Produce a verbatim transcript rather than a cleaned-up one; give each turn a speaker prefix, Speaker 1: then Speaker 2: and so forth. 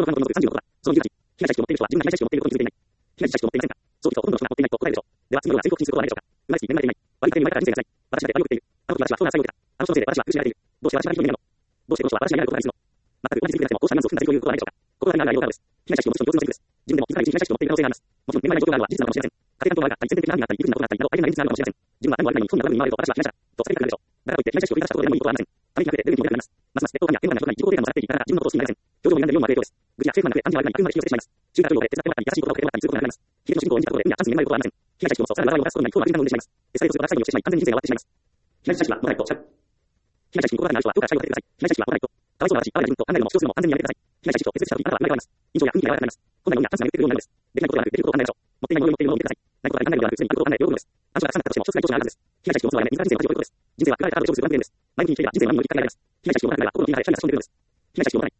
Speaker 1: 心の残るさんじゅうのことだ。その理由だし、被害者意識を持っている人は自分が被害者意識を持っていることに気づいていない。被害者意識を持っていませんか？そう聞くとほとんどの人が持っていないと答えるでしょう。では、次のような追告にすることはないでしょうか。うまいし、面ができていない。悪い点に言われたら人生が辛い。私だって愛を受けている。あの時私はそんな最後を受けた。あの人のせいで私は苦しめられている。どうして私が人になるの？どうしてこの人は私が嫌なことがないするの？全く同じセリフであっても、こうしたニュアンスを含んだセリフを言うことはないでしょうか。ここが何がないようなのです。被害者意識を持つ人の共通のセリフです。自分でも気づかないうちに被害者意識を持っている可能性があります。もちろん、目の前の状況があるのは事実なのかもしれません。家庭環境が悪かったり、全然的な何があったり、理不尽なことがあったりなど、ありえない事実なのかもしれません。自分は何も悪くないのに、そんな悪に見舞われると私は被害者だ。と叫びかけるでしょう。だからといって被害者意識を振り出したことで何もいいことはありません。ためにかけてレベルにも出ています。ますます鉄砲が縁のない人が自己肯定感を下げていったら自分のことを信じられません。表情に悩んでいるような影響です。愚痴や政府がなくて暗示が悪いなにあくまで引き寄せてしまいます。中学情報で手伝ってもらったり、優しい言葉をかけてもらったりすることがあります。非日の主人公を演じたことで意味やチャンスに恵まれることはありません。被害者意識を持つとさらなる災いを犯すことになり、不幸な悪循環を生んでしまいます。エスカレートすると詐欺をしてしまい、完全に人生が終わってしまいます。被害者意識はモザイクとシャル。被害者意識に心当たりのある人は今日からシャルをかけてください。被害者意識はモザイクと。かわいそうな私、あわれな自分と考えるのも主張するのも完全にやめてください。被害者意識と決別した時、あなたは生まれ変わります。印象や雰囲気が柔らかくなります。こんなようなチャンスが巡ってくるようになるのです。できないことではなく、できることを考えましょう。持っていないものに持っているものを見てください。ないことは考えることではなく、常にあることを考えて喜ぶのです。暗証がたくさんあったとしても、一つない調子があるはずです。被害者意識を持つのはやめ、自ら人生を同じく追いことです。人生は振られたカードを勝負する番組です。前向きに生きれば人生は何も乗り換えられます。被害者意識を持たないは心の気になれ、シャリが差し込んでくるのです。被害者意識を持たない